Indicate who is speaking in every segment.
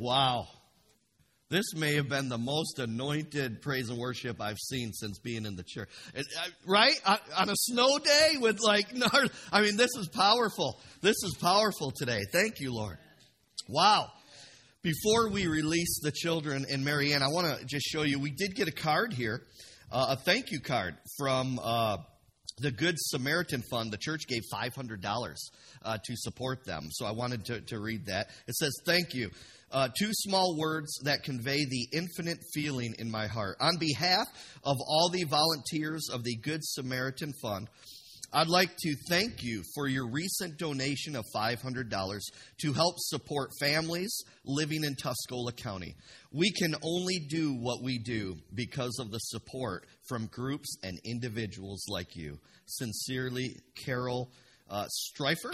Speaker 1: Wow. This may have been the most anointed praise and worship I've seen since being in the church. Right? On a snow day with this is powerful. This is powerful today. Thank you, Lord. Wow. Before we release the children in Marianne, I want to just show you, we did get a card here, a thank you card from the Good Samaritan Fund. The church gave $500 to support them. So I wanted to read that. It says, thank you. Two small words that convey the infinite feeling in my heart. On behalf of all the volunteers of the Good Samaritan Fund, I'd like to thank you for your recent donation of $500 to help support families living in Tuscola County. We can only do what we do because of the support from groups and individuals like you. Sincerely, Carol Striffer.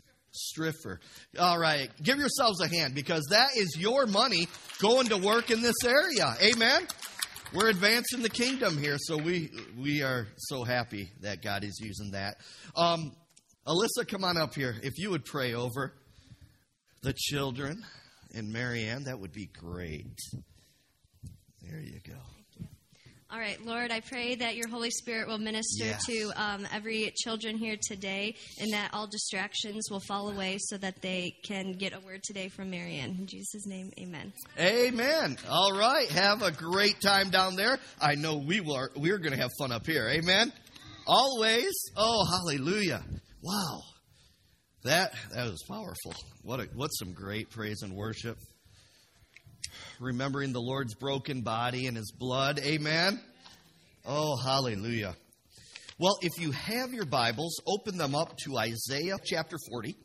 Speaker 1: All right. Give yourselves a hand because that is your money going to work in this area. Amen. We're advancing the kingdom here, so we are so happy that God is using that. Alyssa, come on up here. If you would pray over the children and Marianne, that would be great. There you go.
Speaker 2: All right, Lord, I pray that your Holy Spirit will minister to every children here today and that all distractions will fall away so that they can get a word today from Marianne. In Jesus' name, amen.
Speaker 1: Amen. All right. Have a great time down there. I know we're going to have fun up here. Amen. Always. Oh, hallelujah. Wow. That was powerful. What some great praise and worship. Remembering the Lord's broken body and his blood. Amen. Oh, hallelujah. Well, if you have your Bibles, open them up to Isaiah chapter 40.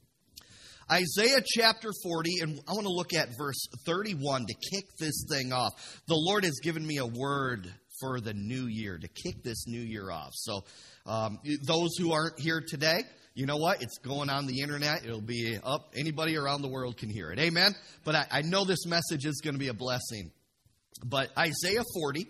Speaker 1: Isaiah chapter 40, and I want to look at verse 31 to kick this thing off. The Lord has given me a word for the new year, to kick this new year off. So those who aren't here today, you know what? It's going on the internet. It'll be up. Anybody around the world can hear it. Amen? But I know this message is going to be a blessing. But Isaiah 40,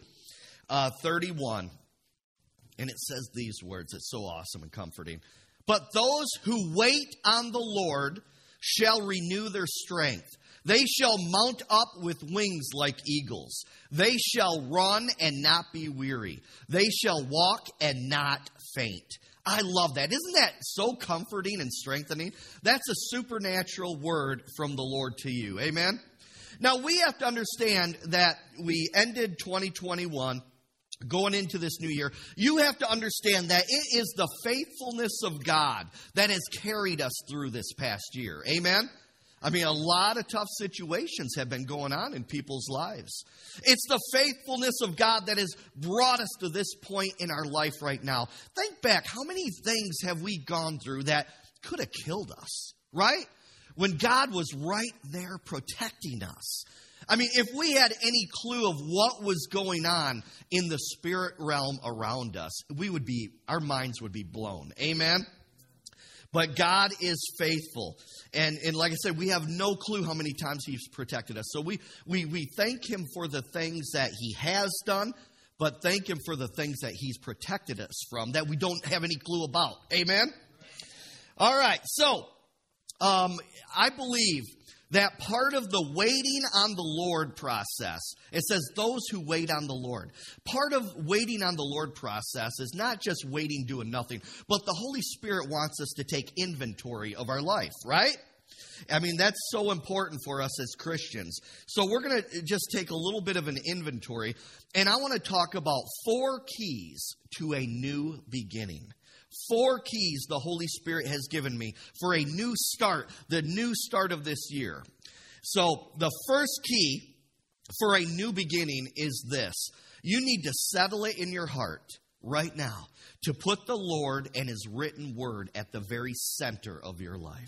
Speaker 1: 31, and it says these words. It's so awesome and comforting. But those who wait on the Lord shall renew their strength. They shall mount up with wings like eagles. They shall run and not be weary. They shall walk and not faint. I love that. Isn't that so comforting and strengthening? That's a supernatural word from the Lord to you. Amen? Now, we have to understand that we ended 2021 going into this new year. You have to understand that it is the faithfulness of God that has carried us through this past year. Amen? I mean, a lot of tough situations have been going on in people's lives. It's the faithfulness of God that has brought us to this point in our life right now. Think back, how many things have we gone through that could have killed us, right? When God was right there protecting us. I mean, if we had any clue of what was going on in the spirit realm around us, our minds would be blown. Amen? But God is faithful. And like I said, we have no clue how many times he's protected us. So we thank him for the things that he has done, but thank him for the things that he's protected us from that we don't have any clue about. Amen? All right. So I believe that part of the waiting on the Lord process, it says those who wait on the Lord. Part of waiting on the Lord process is not just waiting doing nothing, but the Holy Spirit wants us to take inventory of our life, right? I mean, that's so important for us as Christians. So we're going to just take a little bit of an inventory, and I want to talk about 4 keys to a new beginning. 4 keys the Holy Spirit has given me for a new start, the new start of this year. So the first key for a new beginning is this. You need to settle it in your heart right now to put the Lord and his written word at the very center of your life.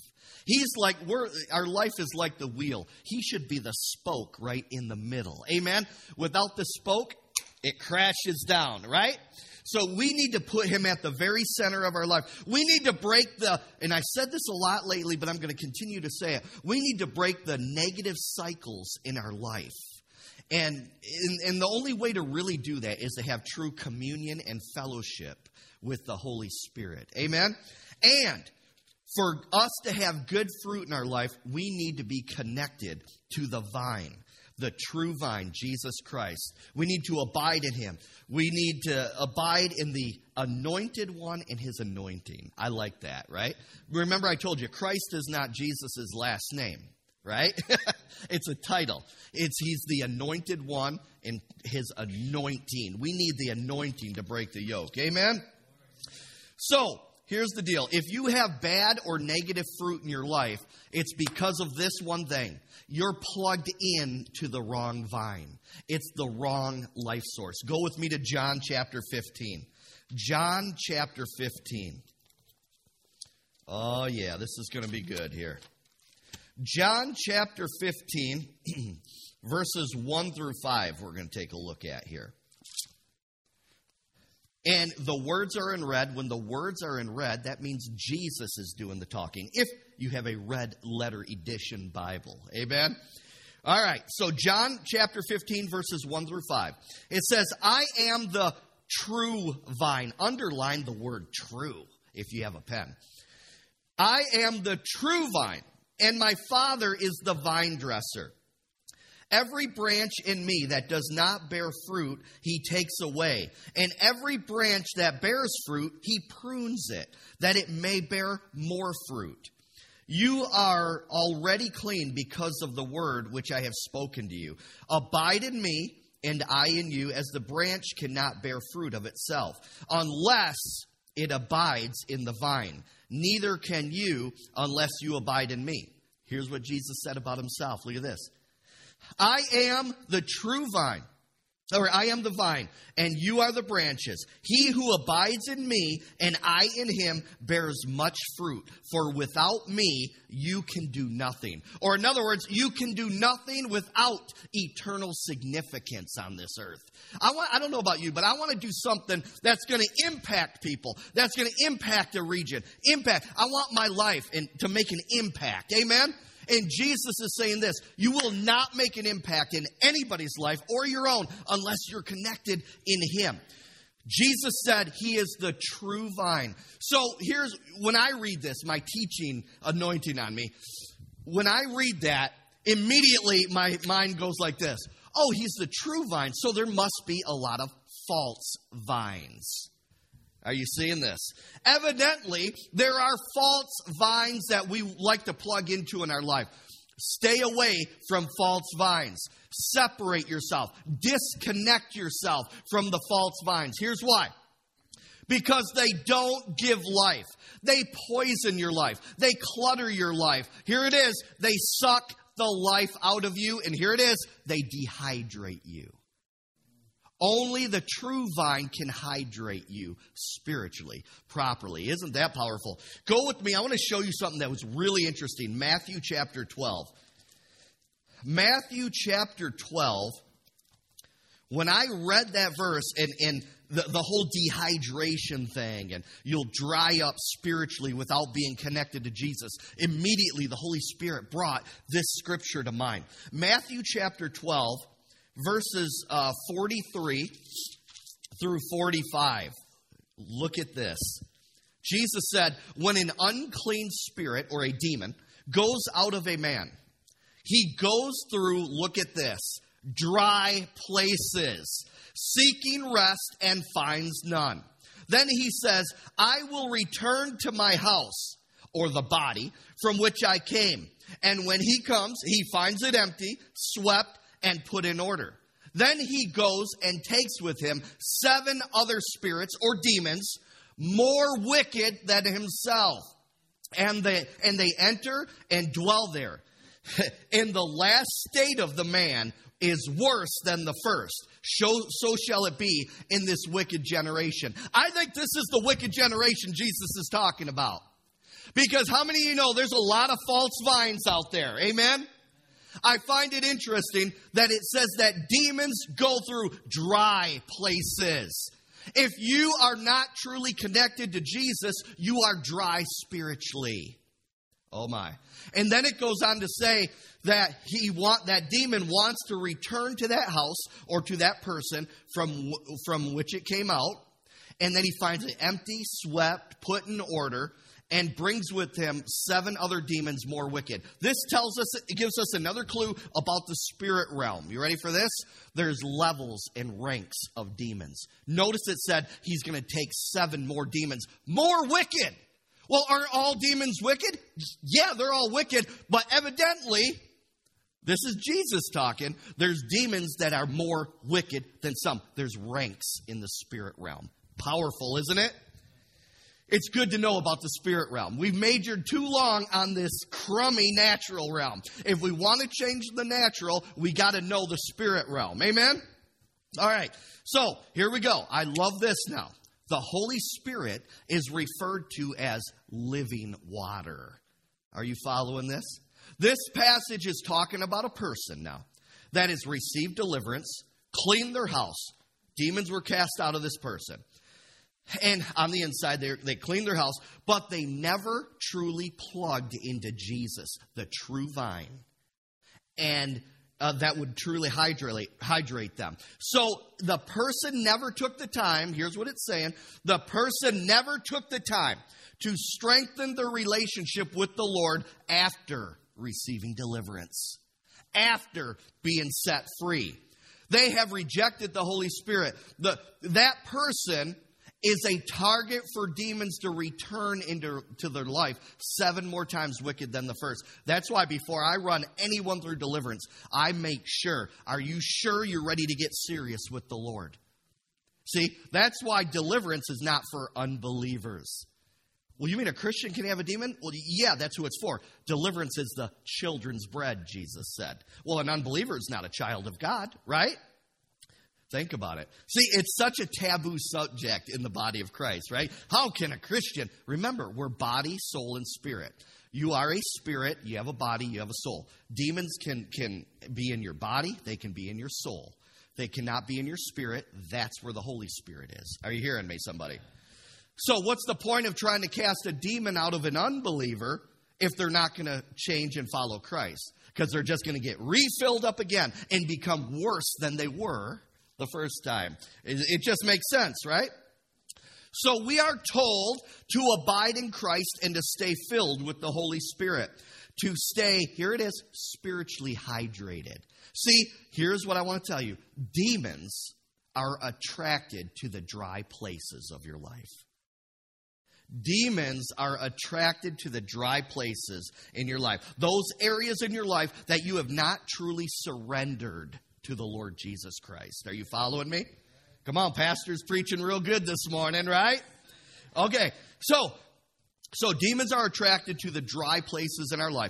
Speaker 1: Our life is like the wheel. He should be the spoke right in the middle. Amen? Without the spoke, it crashes down, right? So we need to put him at the very center of our life. We need to break and I said this a lot lately, but I'm going to continue to say it. We need to break the negative cycles in our life. And the only way to really do that is to have true communion and fellowship with the Holy Spirit. Amen? And For us to have good fruit in our life, we need to be connected to the vine, the true vine, Jesus Christ. We need to abide in him. We need to abide in the anointed one and his anointing. I like that, right? Remember I told you, Christ is not Jesus' last name, right? It's a title. He's the anointed one and his anointing. We need the anointing to break the yoke. Amen? So, here's the deal. If you have bad or negative fruit in your life, it's because of this one thing. You're plugged in to the wrong vine. It's the wrong life source. Go with me to John chapter 15. John chapter 15. Oh, yeah, this is going to be good here. John chapter 15, verses 1 through 5, we're going to take a look at here. And the words are in red. When the words are in red, that means Jesus is doing the talking. If you have a red letter edition Bible. Amen? All right. So John chapter 15, verses 1 through 5. It says, I am the true vine. Underline the word true if you have a pen. I am the true vine, and my Father is the vine dresser. Every branch in me that does not bear fruit, he takes away. And every branch that bears fruit, he prunes it, that it may bear more fruit. You are already clean because of the word which I have spoken to you. Abide in me, and I in you, as the branch cannot bear fruit of itself, unless it abides in the vine. Neither can you unless you abide in me. Here's what Jesus said about himself. Look at this. I am the true vine, or I am the vine, and you are the branches. He who abides in me and I in him bears much fruit. For without me, you can do nothing. Or in other words, you can do nothing without eternal significance on this earth. I don't know about you, but I want to do something that's going to impact people. That's going to impact a region. I want my life to make an impact. Amen? And Jesus is saying this, you will not make an impact in anybody's life or your own unless you're connected in him. Jesus said he is the true vine. So when I read this, my teaching anointing on me, when I read that, immediately my mind goes like this. Oh, he's the true vine, so there must be a lot of false vines. Are you seeing this? Evidently, there are false vines that we like to plug into in our life. Stay away from false vines. Separate yourself. Disconnect yourself from the false vines. Here's why. Because they don't give life. They poison your life. They clutter your life. Here it is. They suck the life out of you. And here it is. They dehydrate you. Only the true vine can hydrate you spiritually, properly. Isn't that powerful? Go with me. I want to show you something that was really interesting. Matthew chapter 12. Matthew chapter 12. When I read that verse and the whole dehydration thing, and you'll dry up spiritually without being connected to Jesus, immediately the Holy Spirit brought this scripture to mind. Matthew chapter 12. Verses 43 through 45. Look at this. Jesus said, when an unclean spirit or a demon goes out of a man, he goes through, look at this, dry places, seeking rest and finds none. Then he says, I will return to my house, or the body, from which I came. And when he comes, he finds it empty, swept, and put in order. Then he goes and takes with him 7 other spirits or demons more wicked than himself. And they enter and dwell there. And the last state of the man is worse than the first. So shall it be in this wicked generation. I think this is the wicked generation Jesus is talking about. Because how many of you know there's a lot of false vines out there? Amen? I find it interesting that it says that demons go through dry places. If you are not truly connected to Jesus, you are dry spiritually. Oh my. And then it goes on to say that that demon wants to return to that house or to that person from which it came out. And then he finds it empty, swept, put in order. and brings with him 7 other demons more wicked. This gives us another clue about the spirit realm. You ready for this? There's levels and ranks of demons. Notice it said he's going to take 7 more demons, more wicked. Well, aren't all demons wicked? Yeah, they're all wicked, but evidently, this is Jesus talking, there's demons that are more wicked than some. There's ranks in the spirit realm. Powerful, isn't it? It's good to know about the spirit realm. We've majored too long on this crummy natural realm. If we want to change the natural, we got to know the spirit realm. Amen? All right. So, here we go. I love this now. The Holy Spirit is referred to as living water. Are you following this? This passage is talking about a person now that has received deliverance, cleaned their house. Demons were cast out of this person. And on the inside, they cleaned their house, but they never truly plugged into Jesus, the true vine, and that would truly hydrate them. So the person never took the time, here's what it's saying, the person never took the time to strengthen their relationship with the Lord after receiving deliverance, after being set free. They have rejected the Holy Spirit. That person is a target for demons to return to their life 7 more times wicked than the first. That's why before I run anyone through deliverance, I make sure, are you sure you're ready to get serious with the Lord? See, that's why deliverance is not for unbelievers. Well, you mean a Christian can have a demon? Well, yeah, that's who it's for. Deliverance is the children's bread, Jesus said. Well, an unbeliever is not a child of God, right? Think about it. See, it's such a taboo subject in the body of Christ, right? How can a Christian? Remember, we're body, soul, and spirit. You are a spirit, you have a body, you have a soul. Demons can be in your body, they can be in your soul. They cannot be in your spirit. That's where the Holy Spirit is. Are you hearing me, somebody? So what's the point of trying to cast a demon out of an unbeliever if they're not going to change and follow Christ? Because they're just going to get refilled up again and become worse than they were the first time. It just makes sense, right? So we are told to abide in Christ and to stay filled with the Holy Spirit. To stay, here it is, spiritually hydrated. See, here's what I want to tell you. Demons are attracted to the dry places of your life. Demons are attracted to the dry places in your life. Those areas in your life that you have not truly surrendered to the Lord Jesus Christ. Are you following me? Come on, pastor's preaching real good this morning, right? Okay, so demons are attracted to the dry places in our life.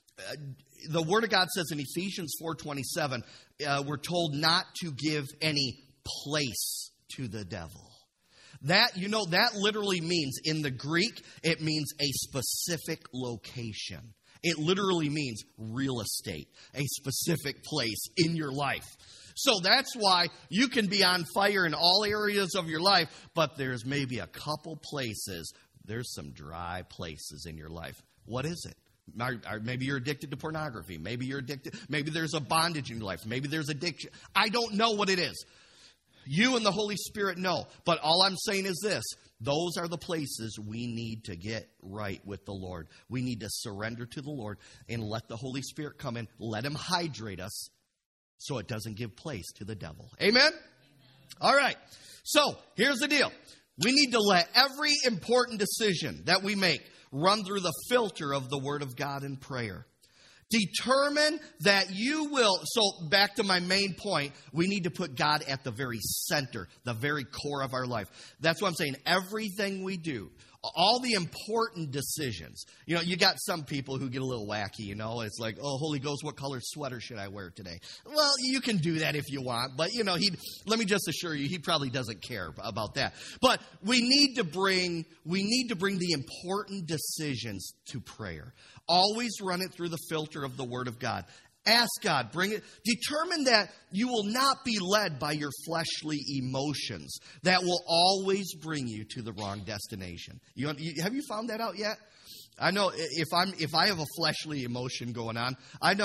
Speaker 1: The Word of God says in Ephesians 4:27, we're told not to give any place to the devil. That literally means, in the Greek, it means a specific location. It literally means real estate, a specific place in your life. So that's why you can be on fire in all areas of your life, but there's maybe a couple places, there's some dry places in your life. What is it? Maybe you're addicted to pornography. Maybe you're addicted. Maybe there's a bondage in your life. Maybe there's addiction. I don't know what it is. You and the Holy Spirit know. But all I'm saying is this. Those are the places we need to get right with the Lord. We need to surrender to the Lord and let the Holy Spirit come in. Let Him hydrate us so it doesn't give place to the devil. Amen? All right. So here's the deal. We need to let every important decision that we make run through the filter of the Word of God in prayer. Determine that you will. So back to my main point, we need to put God at the very center, the very core of our life. That's what I'm saying. Everything we do, all the important decisions. You got some people who get a little wacky, It's like, oh, Holy Ghost, what color sweater should I wear today? Well, you can do that if you want. But, let me just assure you, he probably doesn't care about that. But we need to bring the important decisions to prayer. Always run it through the filter of the Word of God. Ask God, bring it. Determine that you will not be led by your fleshly emotions. That will always bring you to the wrong destination. Have you found that out yet? I know if I have a fleshly emotion going on,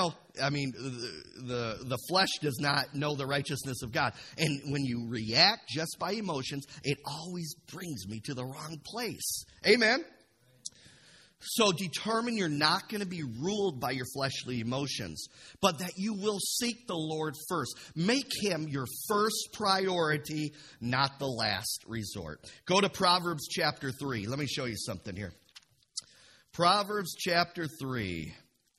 Speaker 1: the flesh does not know the righteousness of God. And when you react just by emotions, it always brings me to the wrong place. Amen? So determine you're not going to be ruled by your fleshly emotions, but that you will seek the Lord first. Make him your first priority, not the last resort. Go to Proverbs chapter 3. Let me show you something here. Proverbs chapter 3.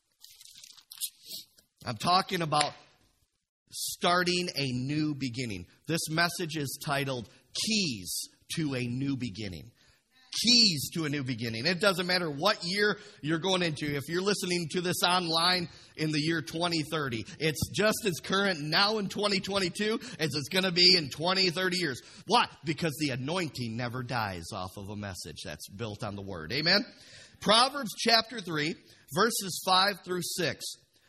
Speaker 1: I'm talking about starting a new beginning. This message is titled Keys to a New Beginning. Keys to a new beginning. It doesn't matter what year you're going into. If you're listening to this online in the year 2030, it's just as current now in 2022 as it's going to be in 20, 30 years. Why? Because the anointing never dies off of a message that's built on the Word. Amen? Proverbs chapter 3, verses 5 through 6.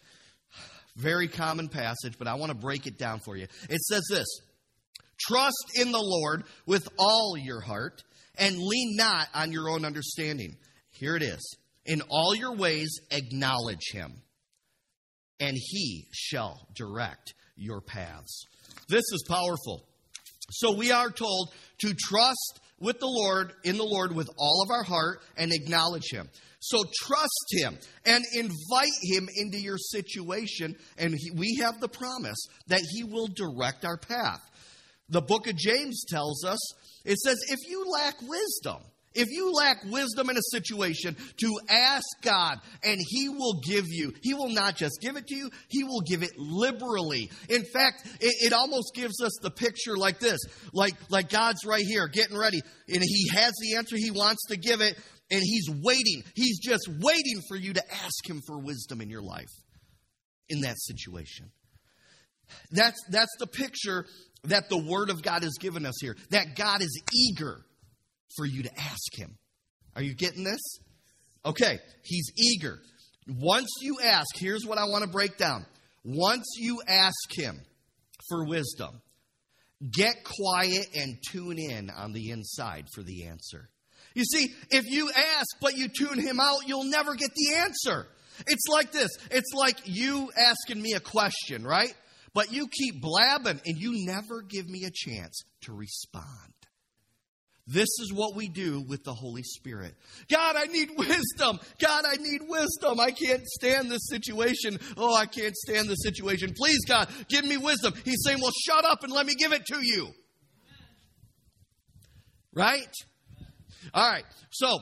Speaker 1: Very common passage, but I want to break it down for you. It says this: trust in the Lord with all your heart, and lean not on your own understanding. Here it is. In all your ways acknowledge him, and he shall direct your paths. This is powerful. So we are told to trust with the Lord, in the Lord with all of our heart, and acknowledge him. So trust him and invite him into your situation, and we have the promise that he will direct our path. The book of James tells us, it says, if you lack wisdom in a situation, to ask God, and he will give you. He will not just give it to you, he will give it liberally. In fact, it almost gives us the picture like this, like God's right here, getting ready, and he has the answer, he wants to give it, and he's waiting. He's just waiting for you to ask him for wisdom in your life, in that situation. That's the picture that the Word of God has given us here, that God is eager for you to ask him. Are you getting this? Okay, he's eager. Once you ask, here's what I want to break down. Once you ask him for wisdom, get quiet and tune in on the inside for the answer. You see, if you ask but you tune him out, you'll never get the answer. It's like this. It's like you asking me a question, right? But you keep blabbing and you never give me a chance to respond. This is what we do with the Holy Spirit. God, I need wisdom. God, I need wisdom. I can't stand this situation. Oh, I can't stand this situation. Please, God, give me wisdom. He's saying, well, shut up and let me give it to you. Right? All right. So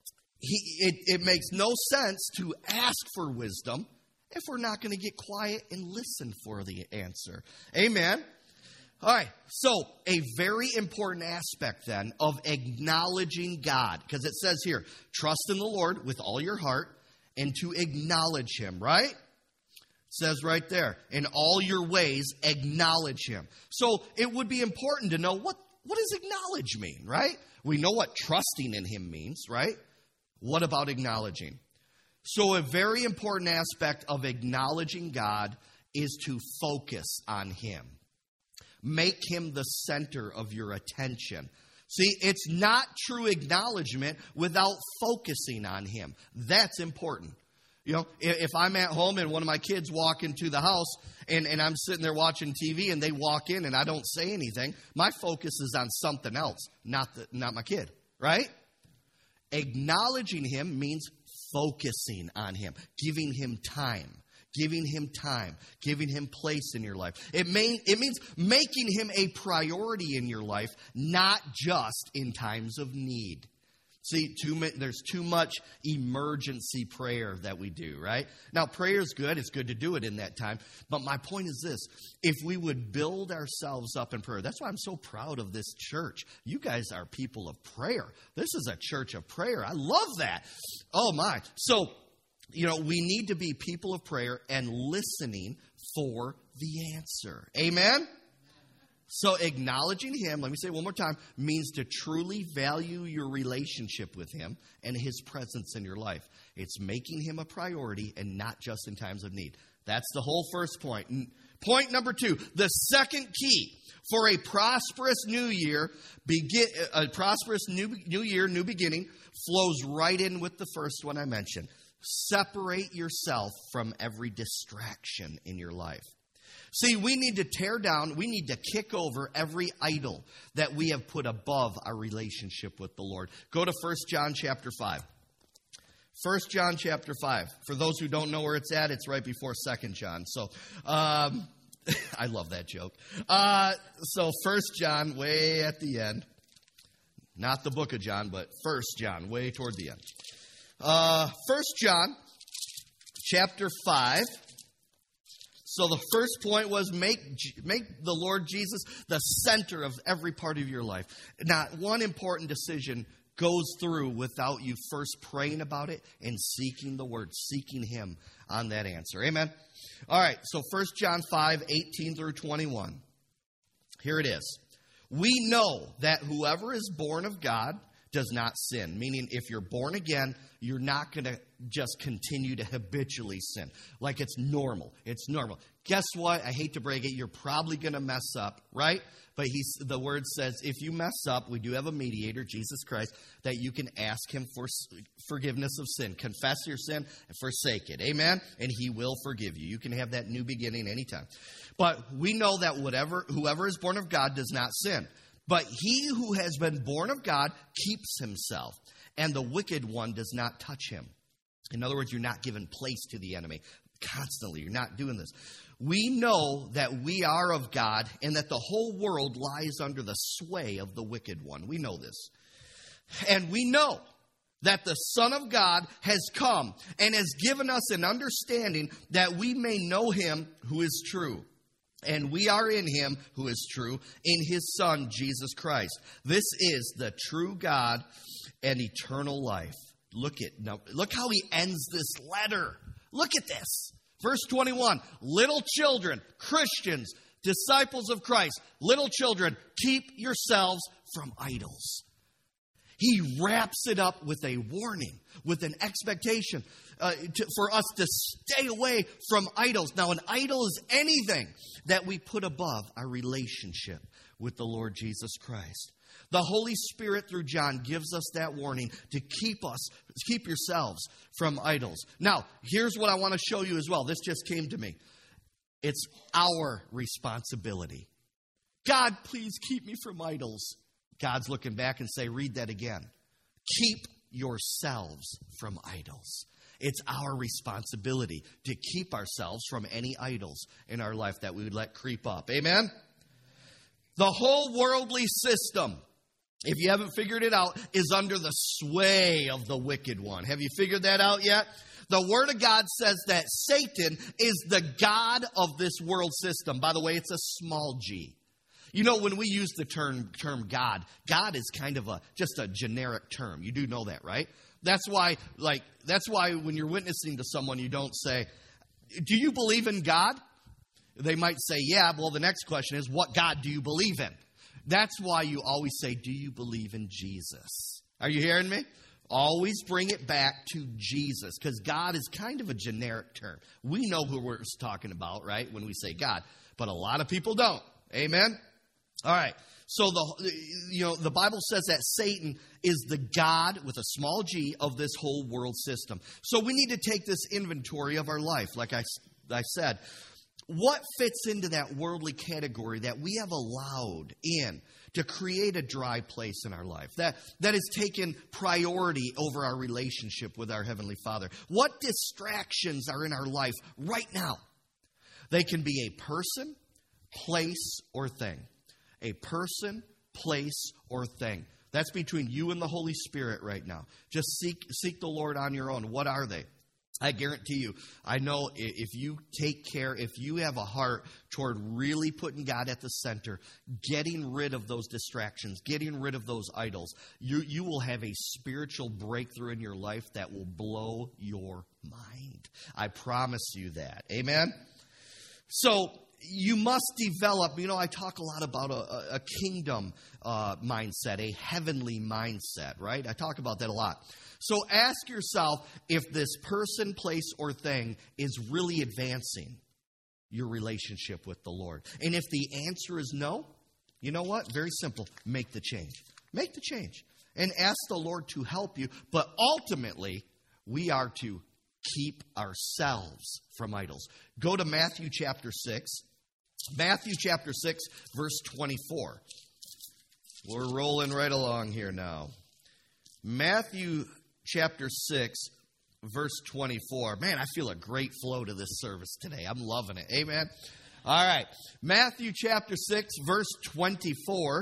Speaker 1: it makes no sense to ask for wisdom if we're not going to get quiet and listen for the answer. Amen. All right, so a very important aspect then of acknowledging God, because it says here, trust in the Lord with all your heart and to acknowledge him, right? It says right there, in all your ways, acknowledge him. So it would be important to know what does acknowledge mean, right? We know what trusting in him means, right? What about acknowledging? So a very important aspect of acknowledging God is to focus on him. Make him the center of your attention. See, it's not true acknowledgement without focusing on him. That's important. You know, if I'm at home and one of my kids walk into the house and I'm sitting there watching TV and they walk in and I don't say anything, my focus is on something else, not my kid, right? Acknowledging him means focusing on him, giving him time. Giving him time, giving him place in your life. It means making him a priority in your life, not just in times of need. See, there's too much emergency prayer that we do, right? Now, prayer is good. It's good to do it in that time. But my point is this. If we would build ourselves up in prayer, that's why I'm so proud of this church. You guys are people of prayer. This is a church of prayer. I love that. Oh, my. So, you know, we need to be people of prayer and listening for the answer. Amen? So acknowledging him, let me say it one more time, means to truly value your relationship with him and his presence in your life. It's making him a priority and not just in times of need. That's the whole first point. Point number 2, the second key for a prosperous new year, new beginning, flows right in with the first one I mentioned. Separate yourself from every distraction in your life. See, we need to tear down, we need to kick over every idol that we have put above our relationship with the Lord. Go to 1 John chapter 5. 1 John chapter 5. For those who don't know where it's at, it's right before 2 John. So, I love that joke. So 1 John, way at the end. Not the book of John, but 1 John, way toward the end. 1 John chapter 5. So the first point was make the Lord Jesus the center of every part of your life. Not one important decision goes through without you first praying about it and seeking the Word, seeking Him on that answer. Amen? All right, so 1 John 5, 18 through 21. Here it is. We know that whoever is born of God does not sin. Meaning, if you're born again, you're not going to just continue to habitually sin. Like it's normal. It's normal. Guess what? I hate to break it. You're probably going to mess up, right? But the Word says, if you mess up, we do have a mediator, Jesus Christ, that you can ask Him for forgiveness of sin. Confess your sin and forsake it. Amen? And He will forgive you. You can have that new beginning anytime. But we know that whoever is born of God does not sin. But he who has been born of God keeps himself, and the wicked one does not touch him. In other words, you're not giving place to the enemy. Constantly, you're not doing this. We know that we are of God and that the whole world lies under the sway of the wicked one. We know this. And we know that the Son of God has come and has given us an understanding that we may know Him who is true. And we are in Him who is true, in His Son, Jesus Christ. This is the true God and eternal life. Look how he ends this letter. Look at this. Verse 21, little children, Christians, disciples of Christ, little children, keep yourselves from idols. He wraps it up with a warning, with an expectation for us to stay away from idols. Now, an idol is anything that we put above our relationship with the Lord Jesus Christ. The Holy Spirit, through John, gives us that warning to keep yourselves from idols. Now, here's what I want to show you as well. This just came to me. It's our responsibility. God, please keep me from idols. God's looking back and say, read that again. Keep yourselves from idols. It's our responsibility to keep ourselves from any idols in our life that we would let creep up. Amen? The whole worldly system, if you haven't figured it out, is under the sway of the wicked one. Have you figured that out yet? The Word of God says that Satan is the god of this world system. By the way, it's a small g. You know, when we use the term God, God is kind of just a generic term. You do know that, right? That's why when you're witnessing to someone, you don't say, do you believe in God? They might say, yeah. Well, the next question is, what God do you believe in? That's why you always say, do you believe in Jesus? Are you hearing me? Always bring it back to Jesus, because God is kind of a generic term. We know who we're talking about, right, when we say God, but a lot of people don't. Amen? All right. So the Bible says that Satan is the god with a small g of this whole world system. So we need to take this inventory of our life, like I said. What fits into that worldly category that we have allowed in to create a dry place in our life, that has taken priority over our relationship with our Heavenly Father? What distractions are in our life right now? They can be a person, place, or thing. A person, place, or thing. That's between you and the Holy Spirit right now. Just seek the Lord on your own. What are they? I guarantee you, I know if you take care, if you have a heart toward really putting God at the center, getting rid of those distractions, getting rid of those idols, you will have a spiritual breakthrough in your life that will blow your mind. I promise you that. Amen? So, you must develop, I talk a lot about a kingdom mindset, a heavenly mindset, right? I talk about that a lot. So ask yourself if this person, place, or thing is really advancing your relationship with the Lord. And if the answer is no, you know what? Very simple. Make the change. Make the change. And ask the Lord to help you. But ultimately, we are to keep ourselves from idols. Go to Matthew chapter 6. Matthew chapter 6, verse 24. We're rolling right along here now. Matthew chapter 6, verse 24. Man, I feel a great flow to this service today. I'm loving it. Amen. All right. Matthew chapter 6, verse 24.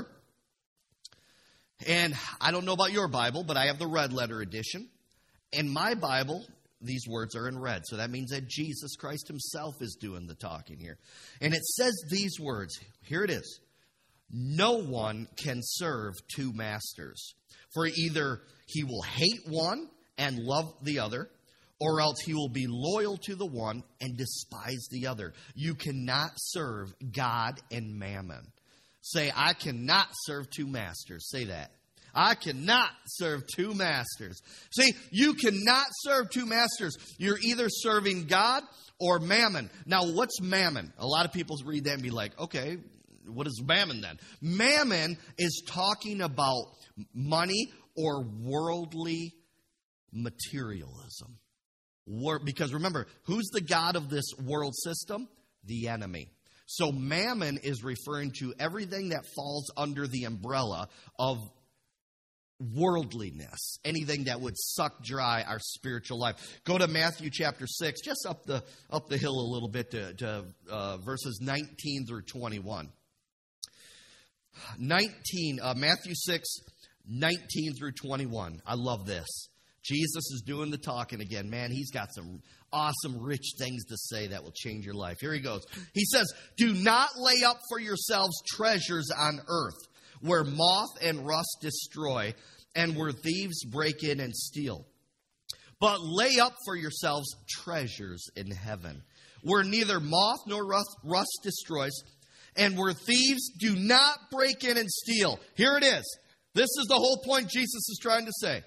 Speaker 1: And I don't know about your Bible, but I have the red letter edition. In my Bible, these words are in red. So that means that Jesus Christ himself is doing the talking here. And it says these words. Here it is. No one can serve two masters. For either he will hate one and love the other, or else he will be loyal to the one and despise the other. You cannot serve God and mammon. Say, I cannot serve two masters. Say that. I cannot serve two masters. See, you cannot serve two masters. You're either serving God or mammon. Now, what's mammon? A lot of people read that and be like, okay, what is mammon then? Mammon is talking about money or worldly materialism. Because remember, who's the god of this world system? The enemy. So mammon is referring to everything that falls under the umbrella of worldliness, anything that would suck dry our spiritual life. Go to Matthew chapter 6, just up the hill a little bit to verses 19 through 21. Matthew 6, 19 through 21. I love this. Jesus is doing the talking again. Man, he's got some awesome, rich things to say that will change your life. Here he goes. He says, do not lay up for yourselves treasures on earth, where moth and rust destroy, and where thieves break in and steal. But lay up for yourselves treasures in heaven, where neither moth nor rust destroys, and where thieves do not break in and steal. Here it is. This is the whole point Jesus is trying to say.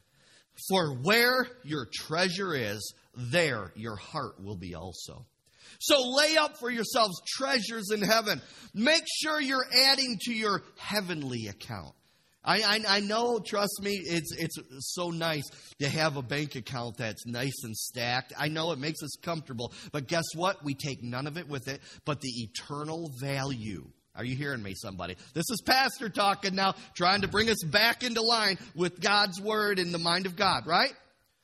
Speaker 1: For where your treasure is, there your heart will be also. So lay up for yourselves treasures in heaven. Make sure you're adding to your heavenly account. I know, trust me, it's so nice to have a bank account that's nice and stacked. I know it makes us comfortable, but guess what? We take none of it with it, but the eternal value. Are you hearing me, somebody? This is Pastor talking now, trying to bring us back into line with God's word and the mind of God, right?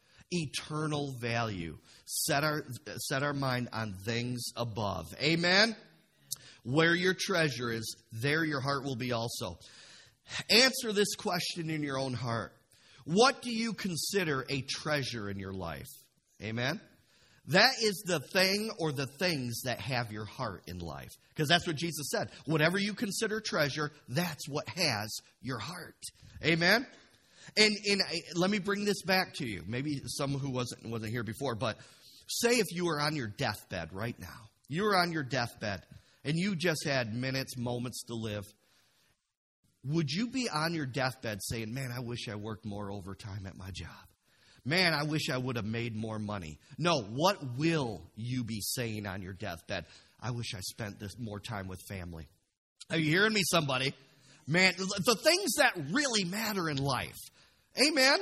Speaker 1: Eternal value. Set our mind on things above. Amen? Where your treasure is, there your heart will be also. Answer this question in your own heart. What do you consider a treasure in your life? Amen? That is the thing or the things that have your heart in life. Because that's what Jesus said. Whatever you consider treasure, that's what has your heart. Amen? And let me bring this back to you. Maybe someone who wasn't here before, but say if you were on your deathbed right now. You were on your deathbed and you just had minutes, moments to live. Would you be on your deathbed saying, man, I wish I worked more overtime at my job? Man, I wish I would have made more money. No, what will you be saying on your deathbed? I wish I spent more time with family. Are you hearing me, somebody? Man, the things that really matter in life. Amen?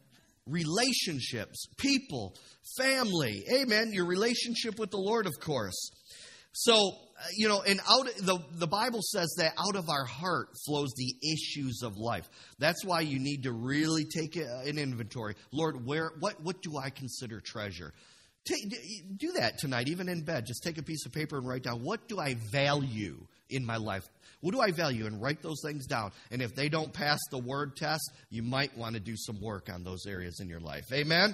Speaker 1: Relationships, people, family. Amen? Your relationship with the Lord, of course. So, and the Bible says that out of our heart flows the issues of life. That's why you need to really take an inventory. Lord, what do I consider treasure? Do that tonight, even in bed. Just take a piece of paper and write down, what do I value in my life? What do I value? And write those things down. And if they don't pass the word test, you might want to do some work on those areas in your life. Amen?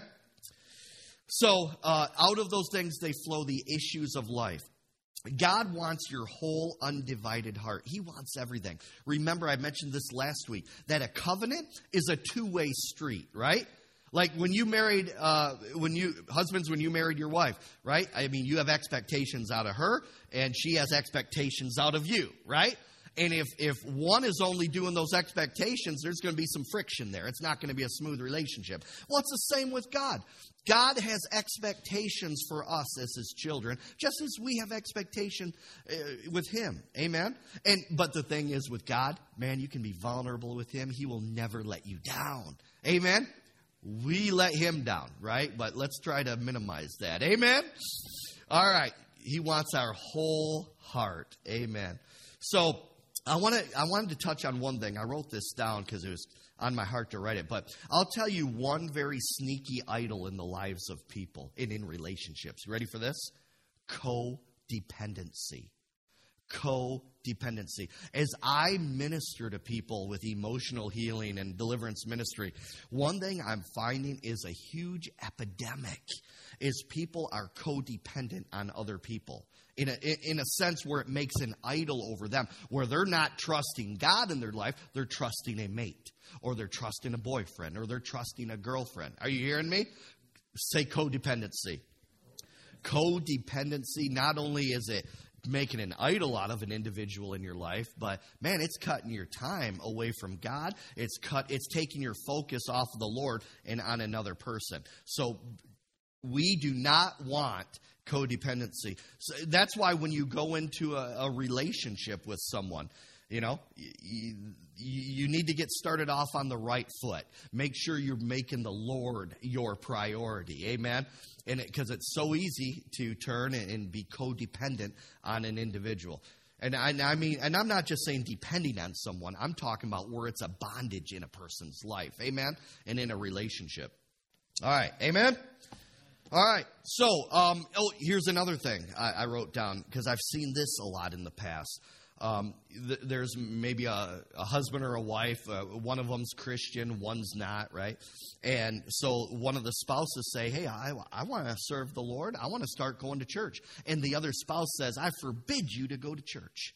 Speaker 1: So, out of those things, they flow the issues of life. God wants your whole undivided heart. He wants everything. Remember, I mentioned this last week, that a covenant is a two-way street, right? Like when you married, when you married your wife, right? I mean, you have expectations out of her, and she has expectations out of you, right? And if one is only doing those expectations, there's going to be some friction there. It's not going to be a smooth relationship. Well, it's the same with God. God has expectations for us as His children, just as we have expectation with Him. Amen? But the thing is with God, man, you can be vulnerable with Him. He will never let you down. Amen? We let Him down, right? But let's try to minimize that. Amen? All right. He wants our whole heart. Amen. So, I wanted to touch on one thing. I wrote this down because it was on my heart to write it. But I'll tell you one very sneaky idol in the lives of people and in relationships. You ready for this? Codependency. Codependency. As I minister to people with emotional healing and deliverance ministry, one thing I'm finding is a huge epidemic is people are codependent on other people. In a sense where it makes an idol over them, where they're not trusting God in their life, they're trusting a mate, or they're trusting a boyfriend, or they're trusting a girlfriend. Are you hearing me? Say codependency. Codependency, not only is it making an idol out of an individual in your life, but man, it's cutting your time away from God. It's taking your focus off of the Lord and on another person. So we do not want codependency. So that's why when you go into a relationship with someone, you know, you need to get started off on the right foot. Make sure you're making the Lord your priority. Amen? And because it's so easy to turn and be codependent on an individual. And I mean, and I'm not just saying depending on someone. I'm talking about where it's a bondage in a person's life. Amen? And in a relationship. All right. Amen? All right. So, here's another thing I wrote down because I've seen this a lot in the past. There's maybe a husband or a wife. One of them's Christian, one's not, right? And so one of the spouses say, hey, I want to serve the Lord. I want to start going to church. And the other spouse says, I forbid you to go to church.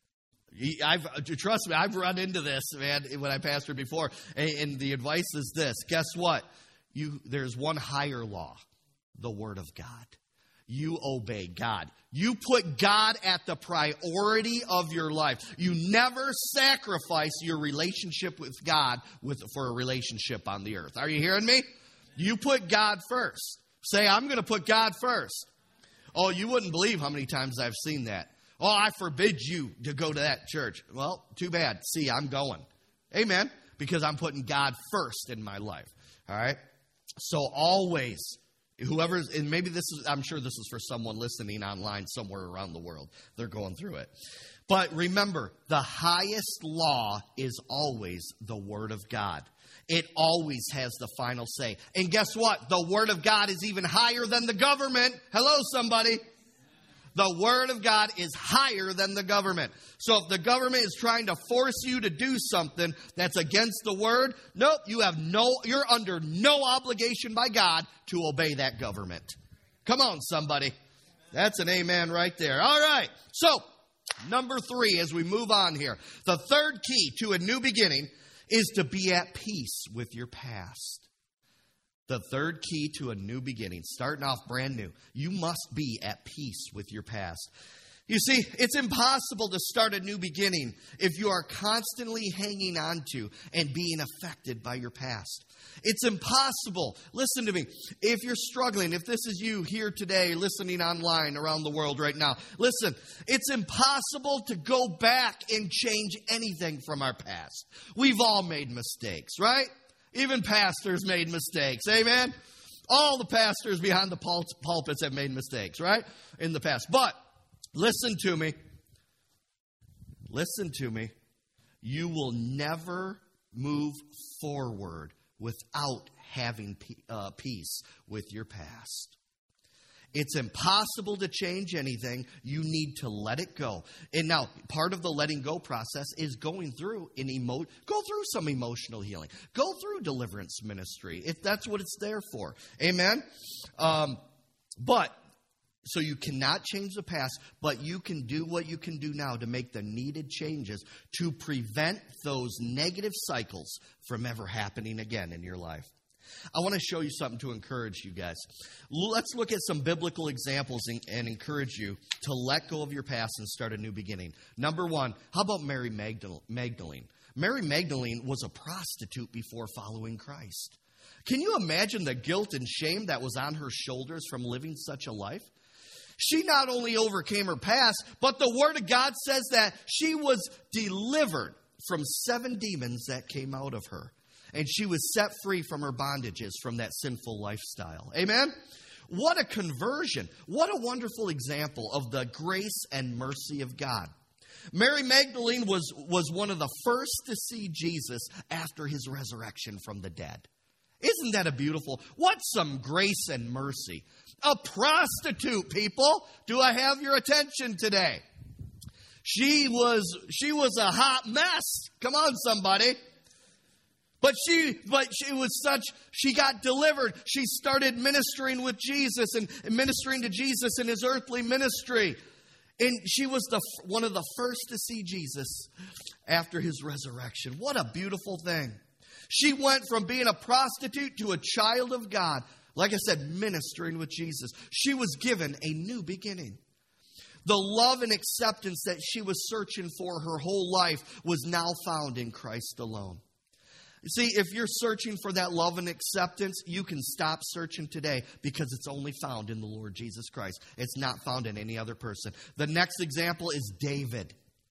Speaker 1: Trust me, I've run into this, man, when I pastored before. And the advice is this. Guess what? There's one higher law. The Word of God. You obey God. You put God at the priority of your life. You never sacrifice your relationship with God for a relationship on the earth. Are you hearing me? You put God first. Say, I'm going to put God first. Oh, you wouldn't believe how many times I've seen that. Oh, I forbid you to go to that church. Well, too bad. See, I'm going. Amen. Because I'm putting God first in my life. All right. So always, whoever's, and maybe I'm sure this is for someone listening online somewhere around the world. They're going through it. But remember, the highest law is always the Word of God. It always has the final say. And guess what? The Word of God is even higher than the government. Hello, somebody. The Word of God is higher than the government. So if the government is trying to force you to do something that's against the Word, nope, you're under no obligation by God to obey that government. Come on, somebody. That's an amen right there. All right. So, number 3, as we move on here, the third key to a new beginning is to be at peace with your past. The third key to a new beginning, starting off brand new, you must be at peace with your past. You see, it's impossible to start a new beginning if you are constantly hanging on to and being affected by your past. It's impossible. Listen to me. If you're struggling, if this is you here today listening online around the world right now, listen, it's impossible to go back and change anything from our past. We've all made mistakes, right? Even pastors made mistakes. Amen? All the pastors behind the pulpits have made mistakes, right? In the past. But listen to me. Listen to me. You will never move forward without having peace with your past. It's impossible to change anything. You need to let it go. And now, part of the letting go process is going through some emotional healing. Go through deliverance ministry, if that's what it's there for. Amen? So you cannot change the past, but you can do what you can do now to make the needed changes to prevent those negative cycles from ever happening again in your life. I want to show you something to encourage you guys. Let's look at some biblical examples and encourage you to let go of your past and start a new beginning. Number 1, how about Mary Magdalene? Mary Magdalene was a prostitute before following Christ. Can you imagine the guilt and shame that was on her shoulders from living such a life? She not only overcame her past, but the Word of God says that she was delivered from 7 demons that came out of her. And she was set free from her bondages from that sinful lifestyle. Amen? What a conversion. What a wonderful example of the grace and mercy of God. Mary Magdalene was one of the first to see Jesus after his resurrection from the dead. Isn't that a beautiful? What some grace and mercy. A prostitute, people. Do I have your attention today? She was a hot mess. Come on, somebody. But she got delivered. She started ministering with Jesus and ministering to Jesus in his earthly ministry. And she was one of the first to see Jesus after his resurrection. What a beautiful thing. She went from being a prostitute to a child of God. Like I said, ministering with Jesus. She was given a new beginning. The love and acceptance that she was searching for her whole life was now found in Christ alone. You see, if you're searching for that love and acceptance, you can stop searching today because it's only found in the Lord Jesus Christ. It's not found in any other person. The next example is David.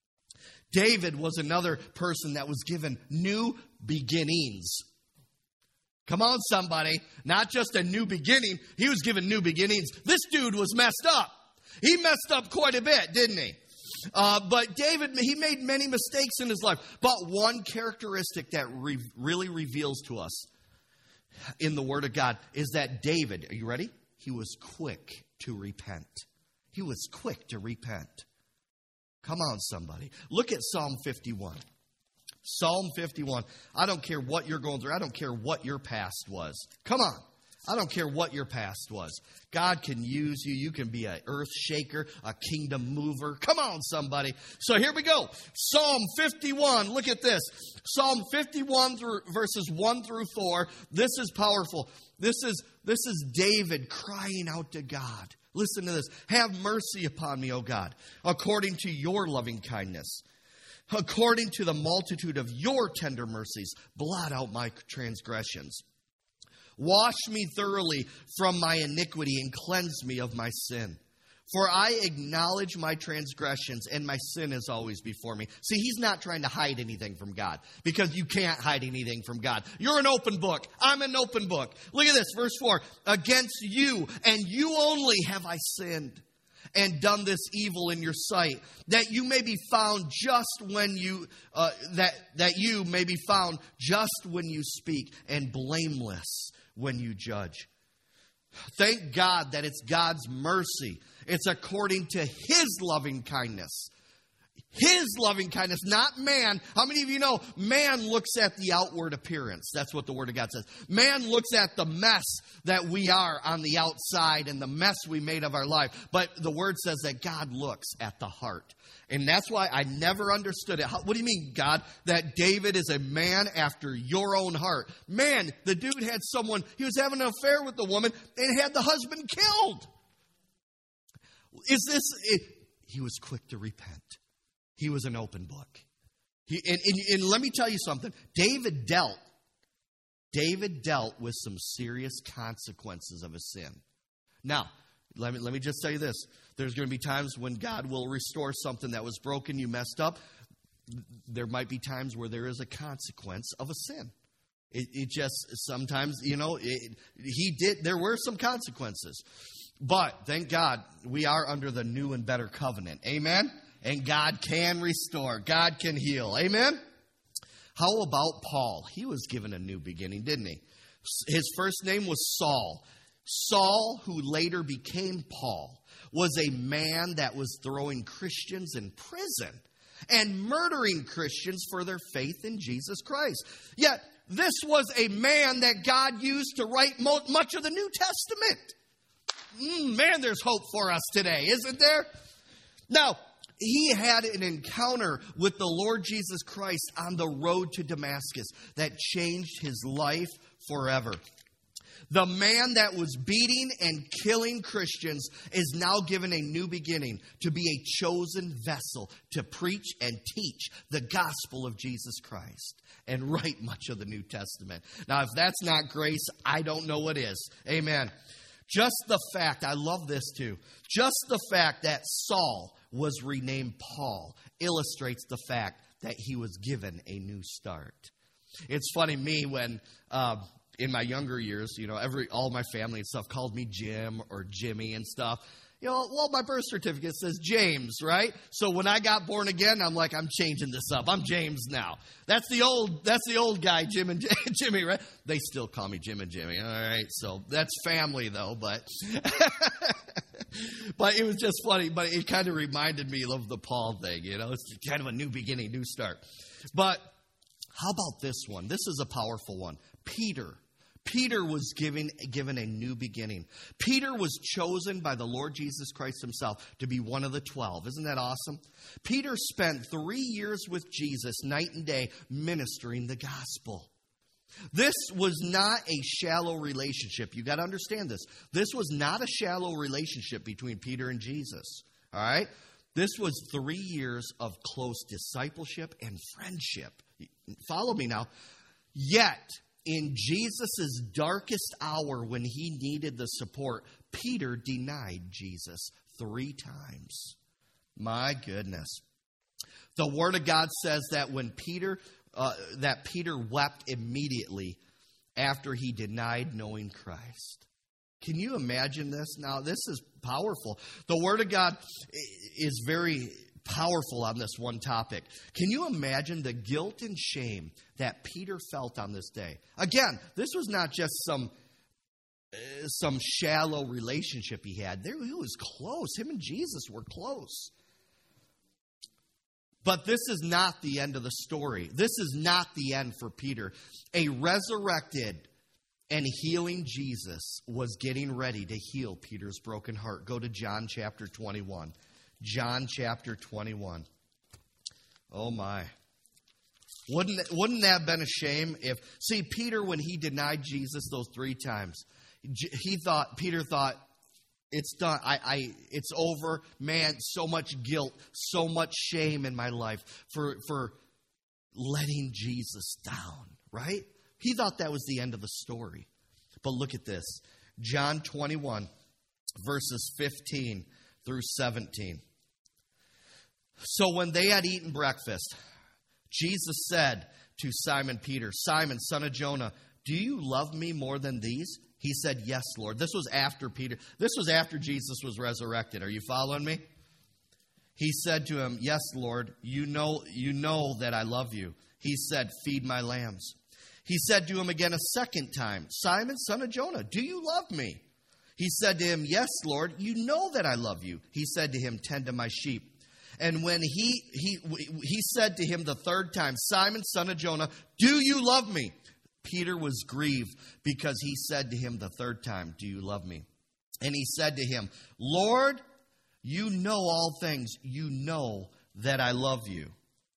Speaker 1: David was another person that was given new beginnings. Come on, somebody. Not just a new beginning. He was given new beginnings. This dude was messed up. He messed up quite a bit, didn't he? But David, he made many mistakes in his life. But one characteristic that really reveals to us in the Word of God is that David, are you ready? He was quick to repent. He was quick to repent. Come on, somebody. Look at Psalm 51. Psalm 51. I don't care what you're going through. I don't care what your past was. Come on. I don't care what your past was. God can use you. You can be an earth shaker, a kingdom mover. Come on, somebody. So here we go. Psalm 51. Look at this. Psalm 51 verses 1 through 4. This is powerful. This is David crying out to God. Listen to this. Have mercy upon me, O God, according to your loving kindness. According to the multitude of your tender mercies, blot out my transgressions. Wash me thoroughly from my iniquity and cleanse me of my sin. For I acknowledge my transgressions and my sin is always before me. See, he's not trying to hide anything from God because you can't hide anything from God. You're an open book. I'm an open book. Look at this, verse 4. Against you and you only have I sinned and done this evil in your sight, that you may be found just when you that you may be found just when you speak and blameless when you judge. Thank God that it's God's mercy. It's according to his loving kindness. His loving kindness, not man. How many of you know man looks at the outward appearance? That's what the Word of God says. Man looks at the mess that we are on the outside and the mess we made of our life. But the Word says that God looks at the heart. And that's why I never understood it. What do you mean, God, that David is a man after your own heart? Man, the dude had someone, he was having an affair with the woman and had the husband killed. He was quick to repent. He was an open book. And let me tell you something. David dealt with some serious consequences of his sin. Now, let me just tell you this. There's going to be times when God will restore something that was broken, you messed up. There might be times where there is a consequence of a sin. It just sometimes, there were some consequences. But thank God we are under the new and better covenant. Amen? And God can restore. God can heal. Amen? How about Paul? He was given a new beginning, didn't he? His first name was Saul. Saul, who later became Paul, was a man that was throwing Christians in prison and murdering Christians for their faith in Jesus Christ. Yet, this was a man that God used to write much of the New Testament. Man, there's hope for us today, isn't there? Now, he had an encounter with the Lord Jesus Christ on the road to Damascus that changed his life forever. The man that was beating and killing Christians is now given a new beginning to be a chosen vessel to preach and teach the gospel of Jesus Christ and write much of the New Testament. Now, if that's not grace, I don't know what is. Amen. Just the fact, I love this too, just the fact that Saul was renamed Paul illustrates the fact that he was given a new start. It's funny, when in my younger years, all my family and stuff called me Jim or Jimmy and stuff. Well, my birth certificate says James, right? So when I got born again, I'm like, I'm changing this up. I'm James now. That's the old guy, Jim and Jimmy, right? They still call me Jim and Jimmy. All right, so that's family though, but but it was just funny. But it kind of reminded me of the Paul thing, It's kind of a new beginning, new start. But how about this one? This is a powerful one. Peter was given a new beginning. Peter was chosen by the Lord Jesus Christ himself to be one of the 12. Isn't that awesome? Peter spent 3 years with Jesus night and day ministering the gospel. This was not a shallow relationship. You got to understand this. This was not a shallow relationship between Peter and Jesus. All right? This was 3 years of close discipleship and friendship. Follow me now. Yet, in Jesus' darkest hour when he needed the support, Peter denied Jesus 3 times. My goodness. The Word of God says that when Peter wept immediately after he denied knowing Christ. Can you imagine this? Now, this is powerful. The Word of God is very powerful on this one topic. Can you imagine the guilt and shame that Peter felt on this day? Again, this was not just some shallow relationship he had. He was close. Him and Jesus were close. But this is not the end of the story. This is not the end for Peter. A resurrected and healing Jesus was getting ready to heal Peter's broken heart. Go to John chapter 21. John chapter 21. Oh my. Wouldn't that have been a shame if, Peter, when he denied Jesus those 3 times, Peter thought, it's done. It's over. Man, so much guilt, so much shame in my life for letting Jesus down, right? He thought that was the end of the story. But look at this. John 21, verses 15 through 17. So when they had eaten breakfast, Jesus said to Simon Peter, Simon, son of Jonah, do you love me more than these? He said, yes, Lord. This was after Jesus was resurrected. Are you following me? He said to him, yes, Lord, you know that I love you. He said, feed my lambs. He said to him again a second time, Simon, son of Jonah, do you love me? He said to him, yes, Lord, you know that I love you. He said to him, tend to my sheep. And when he said to him the third time, Simon, son of Jonah, do you love me? Peter was grieved because he said to him the third time, do you love me? And he said to him, Lord, you know all things. You know that I love you.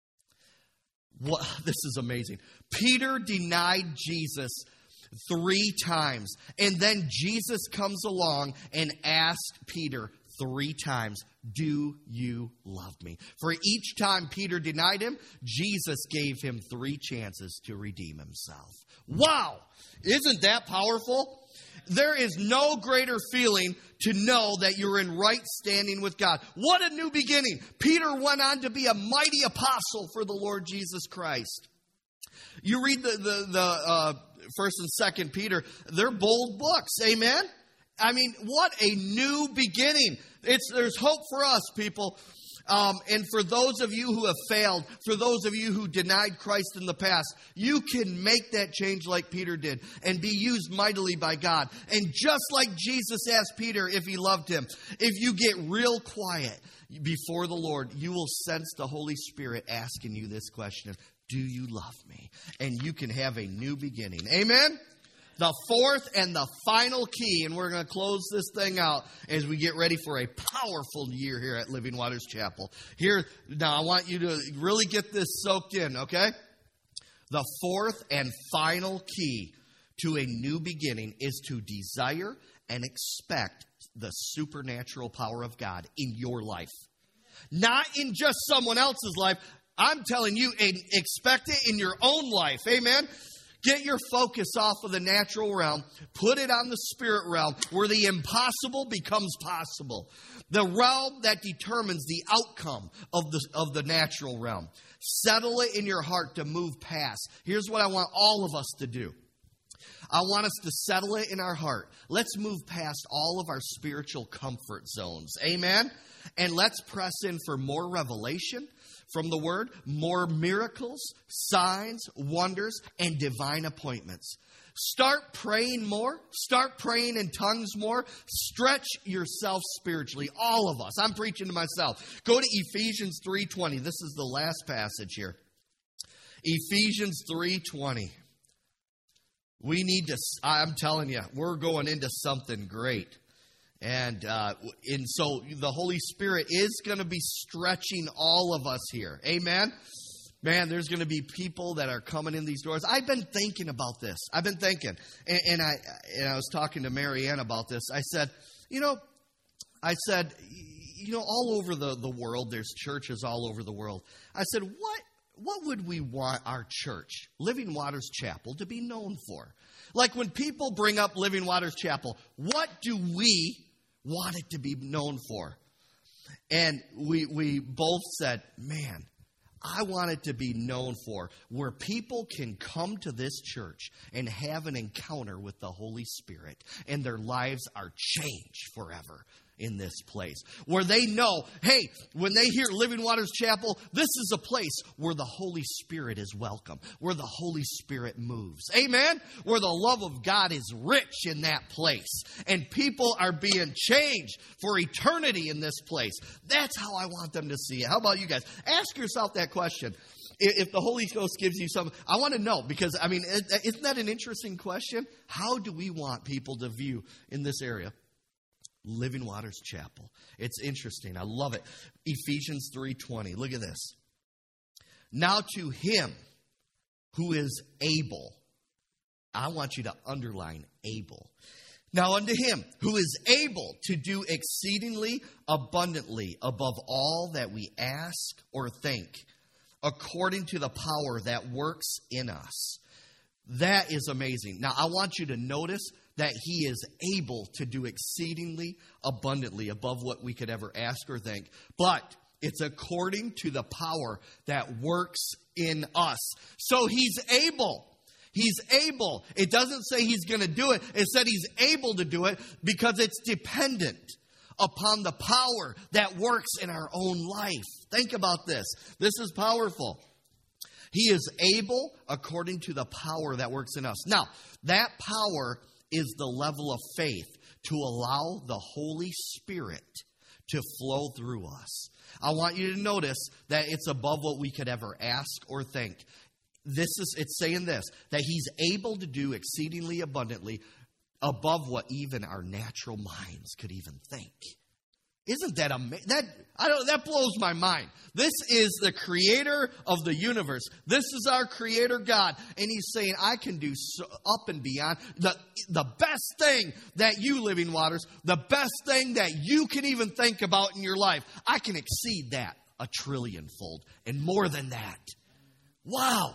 Speaker 1: This is amazing. Peter denied Jesus 3 times. And then Jesus comes along and asks Peter 3 times, do you love me? For each time Peter denied him, Jesus gave him 3 chances to redeem himself. Wow! Isn't that powerful? There is no greater feeling to know that you're in right standing with God. What a new beginning. Peter went on to be a mighty apostle for the Lord Jesus Christ. You read the 1st and 2nd Peter, they're bold books. Amen? I mean, what a new beginning. There's hope for us, people. And for those of you who have failed, for those of you who denied Christ in the past, you can make that change like Peter did and be used mightily by God. And just like Jesus asked Peter if he loved him, if you get real quiet before the Lord, you will sense the Holy Spirit asking you this question, do you love me? And you can have a new beginning. Amen? The 4th and the final key, and we're going to close this thing out as we get ready for a powerful year here at Living Waters Chapel. Now I want you to really get this soaked in, okay? The 4th and final key to a new beginning is to desire and expect the supernatural power of God in your life. Not in just someone else's life. I'm telling you, expect it in your own life. Amen? Get your focus off of the natural realm. Put it on the spirit realm where the impossible becomes possible. The realm that determines the outcome of the natural realm. Settle it in your heart to move past. Here's what I want all of us to do. I want us to settle it in our heart. Let's move past all of our spiritual comfort zones. Amen? And let's press in for more revelation from the Word, more miracles, signs, wonders, and divine appointments. Start praying more. Start praying in tongues more. Stretch yourself spiritually. All of us. I'm preaching to myself. Go to Ephesians 3:20. This is the last passage here. Ephesians 3:20. We need to, I'm telling you, we're going into something great. And so the Holy Spirit is going to be stretching all of us here. Amen? Man, there's going to be people that are coming in these doors. I've been thinking about this. I've been thinking. And I was talking to Marianne about this. I said, all over the world, there's churches all over the world. I said, what would we want our church, Living Waters Chapel, to be known for? Like when people bring up Living Waters Chapel, what do we want it to be known for? And we both said, man, I want it to be known for where people can come to this church and have an encounter with the Holy Spirit and their lives are changed forever in this place. Where they know, hey, when they hear Living Waters Chapel, this is a place where the Holy Spirit is welcome, where the Holy Spirit moves. Amen? Where the love of God is rich in that place. And people are being changed for eternity in this place. That's how I want them to see it. How about you guys? Ask yourself that question. If the Holy Ghost gives you something, I want to know, because, isn't that an interesting question? How do we want people to view in this area Living Waters Chapel? It's interesting. I love it. Ephesians 3:20. Look at this. Now to him who is able. I want you to underline able. Now unto him who is able to do exceedingly abundantly above all that we ask or think, according to the power that works in us. That is amazing. Now I want you to notice that he is able to do exceedingly abundantly above what we could ever ask or think. But it's according to the power that works in us. So he's able. He's able. It doesn't say he's going to do it. It said he's able to do it because it's dependent upon the power that works in our own life. Think about this. This is powerful. He is able according to the power that works in us. Now, that power is the level of faith to allow the Holy Spirit to flow through us. I want you to notice that it's above what we could ever ask or think. It's saying this, that he's able to do exceedingly abundantly above what even our natural minds could even think. Isn't that amazing? That blows my mind. This is the creator of the universe. This is our creator God. And he's saying, I can do so up and beyond. The best thing that you, Living Waters, the best thing that you can even think about in your life, I can exceed that 1,000,000,000,000-fold and more than that. Wow.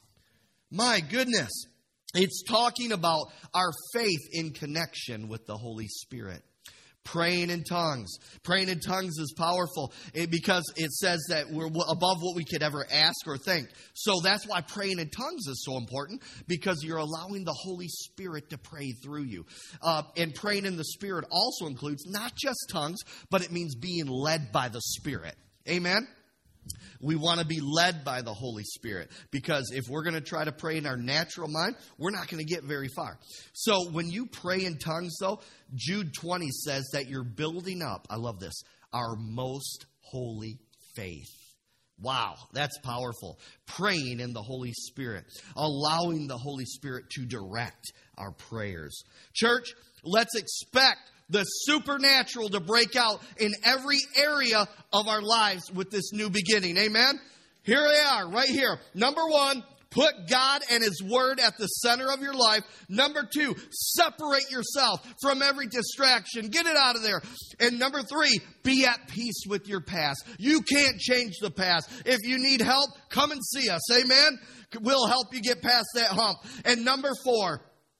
Speaker 1: My goodness. It's talking about our faith in connection with the Holy Spirit. Praying in tongues. Praying in tongues is powerful because it says that we're above what we could ever ask or think. So that's why praying in tongues is so important, because you're allowing the Holy Spirit to pray through you. And praying in the Spirit also includes not just tongues, but it means being led by the Spirit. Amen? We want to be led by the Holy Spirit, because if we're going to try to pray in our natural mind, we're not going to get very far. So when you pray in tongues, though, Jude 20 says that you're building up, I love this, our most holy faith. Wow, that's powerful. Praying in the Holy Spirit, allowing the Holy Spirit to direct our prayers. Church, let's expect the supernatural to break out in every area of our lives with this new beginning. Amen? Here they are, right here. Number 1, put God and His Word at the center of your life. Number 2, separate yourself from every distraction. Get it out of there. And number 3, be at peace with your past. You can't change the past. If you need help, come and see us. Amen? We'll help you get past that hump. And number 4,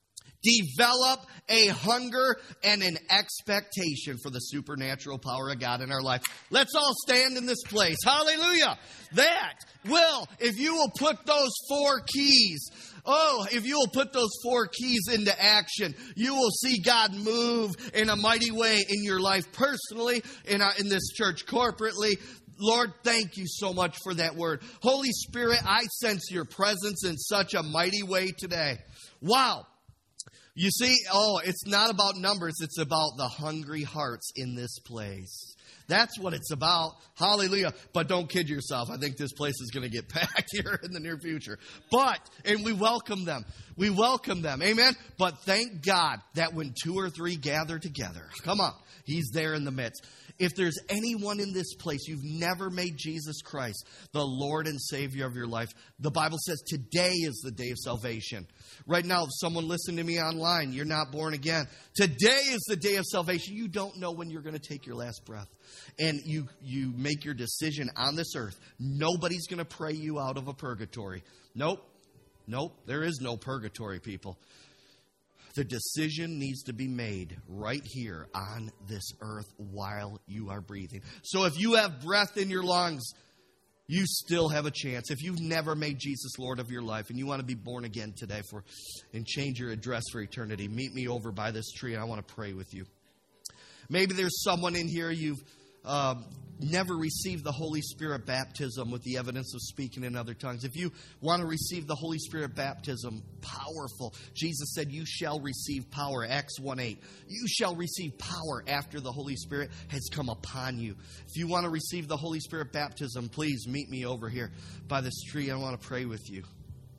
Speaker 1: develop a hunger and an expectation for the supernatural power of God in our life. Let's all stand in this place. Hallelujah. That will, if you will put those 4 keys, if you will put those 4 keys into action, you will see God move in a mighty way in your life personally, in this church corporately. Lord, thank you so much for that word. Holy Spirit, I sense your presence in such a mighty way today. Wow. You see, it's not about numbers. It's about the hungry hearts in this place. That's what it's about. Hallelujah. But don't kid yourself. I think this place is going to get packed here in the near future. And we welcome them. We welcome them. Amen. But thank God that when 2 or 3 gather together, come on, He's there in the midst. If there's anyone in this place, you've never made Jesus Christ the Lord and Savior of your life, the Bible says today is the day of salvation. Right now, if someone listened to me online, you're not born again. Today is the day of salvation. You don't know when you're going to take your last breath. And you make your decision on this earth. Nobody's going to pray you out of a purgatory. Nope. There is no purgatory, people. The decision needs to be made right here on this earth while you are breathing. So if you have breath in your lungs, you still have a chance. If you've never made Jesus Lord of your life and you want to be born again today and change your address for eternity, meet me over by this tree and I want to pray with you. Maybe there's someone in here you've never received the Holy Spirit baptism with the evidence of speaking in other tongues. If you want to receive the Holy Spirit baptism, powerful. Jesus said, you shall receive power. Acts 1:8. You shall receive power after the Holy Spirit has come upon you. If you want to receive the Holy Spirit baptism, please meet me over here by this tree. I want to pray with you.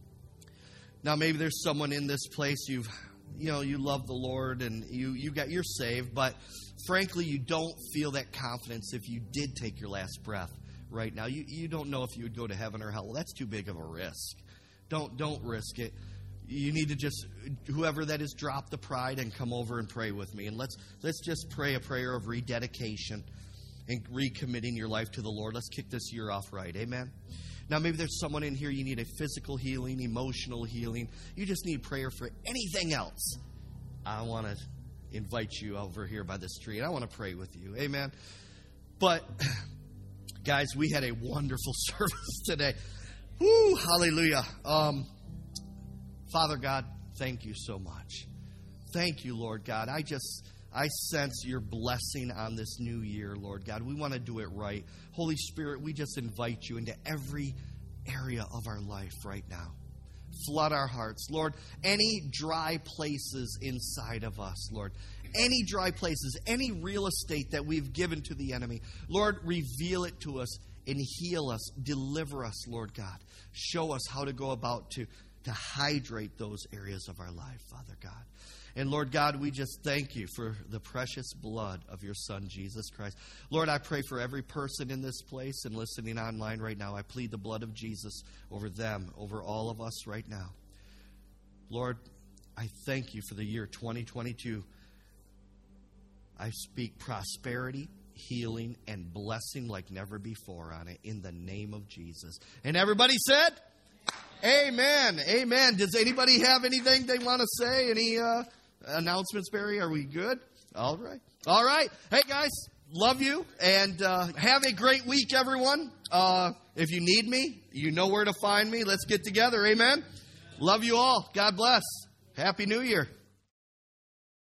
Speaker 1: Now, maybe there's someone in this place you love the Lord and you're saved, but frankly, you don't feel that confidence if you did take your last breath right now. You don't know if you would go to heaven or hell. Well, that's too big of a risk. Don't risk it. You need to just, whoever that is, drop the pride and come over and pray with me. And let's just pray a prayer of rededication and recommitting your life to the Lord. Let's kick this year off right. Amen. Now, maybe there's someone in here, you need a physical healing, emotional healing. You just need prayer for anything else. I want to invite you over here by this tree, and I want to pray with you. Amen. But, guys, we had a wonderful service today. Woo, hallelujah. Father God, thank you so much. Thank you, Lord God. I sense your blessing on this new year, Lord God. We want to do it right. Holy Spirit, we just invite you into every area of our life right now. Flood our hearts. Lord, any dry places inside of us, Lord, any dry places, any real estate that we've given to the enemy, Lord, reveal it to us and heal us, deliver us, Lord God. Show us how to go about to hydrate those areas of our life, Father God. And Lord God, we just thank you for the precious blood of your Son, Jesus Christ. Lord, I pray for every person in this place and listening online right now. I plead the blood of Jesus over them, over all of us right now. Lord, I thank you for the year 2022. I speak prosperity, healing, and blessing like never before on it in the name of Jesus. And everybody said, amen. Amen. Does anybody have anything they want to say? Any announcements, Barry? Are we good? All right. All right. Hey, guys, love you. And have a great week, everyone. If you need me, you know where to find me. Let's get together. Amen. Love you all. God bless. Happy New Year.